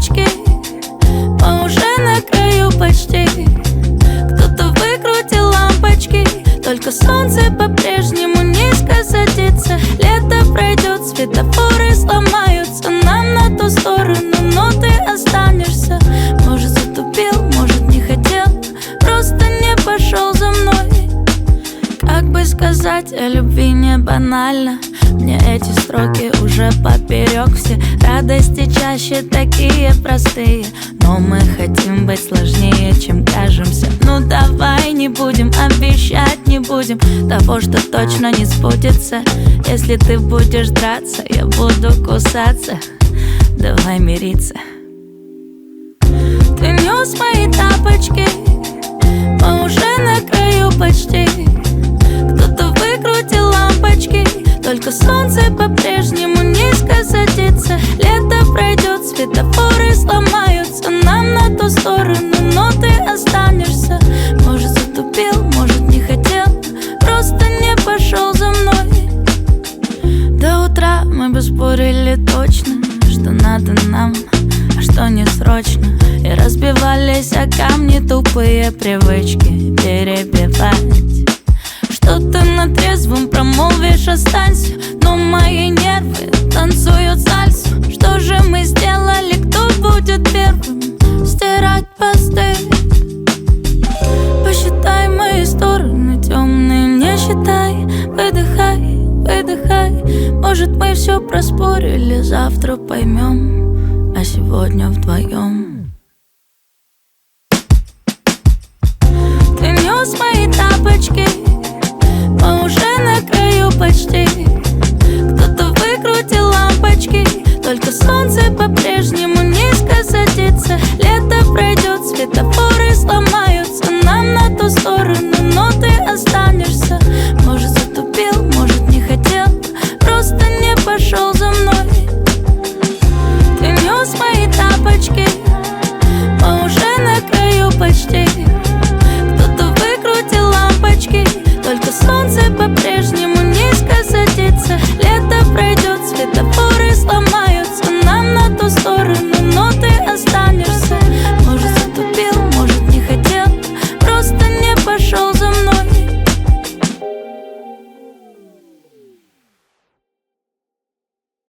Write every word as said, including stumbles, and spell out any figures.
тапочки, мы уже на краю почти. Кто-то выкрутил лампочки, только солнце по-прежнему низко садится. Лето пройдет, светофоры сломаются нам на ту сторону, но ты останешься. Может, затупил, может, не хотел, просто не пошел за мной. Как бы сказать о любви не банально, мне эти строки уже поперек. Все радости чаще такие простые, но мы хотим быть сложнее, чем кажемся. Ну давай не будем обещать, не будем того, что точно не сбудется. Если ты будешь драться, я буду кусаться. Давай мириться. Ты нес мои тапочки, мы уже на краю почти. Кто-то выкрутил лампочки, только солнце по-прежнему низко садится. Лето пройдет, светофоры сломаются нам на ту сторону, но ты останешься. Может, затупил, может, не хотел, просто не пошел за мной. До утра мы бы спорили точно, что надо нам, а что не срочно. И разбивались о камни тупые привычки перебивать. Что ты на трезвом промолвишь, останься, но мои нервы танцуют сальсу. Что же мы сделали, кто будет первым стирать посты? Посчитай мои стороны темные, не считай. Выдыхай, выдыхай. Может, мы все проспорили, завтра поймем, а сегодня вдвоем.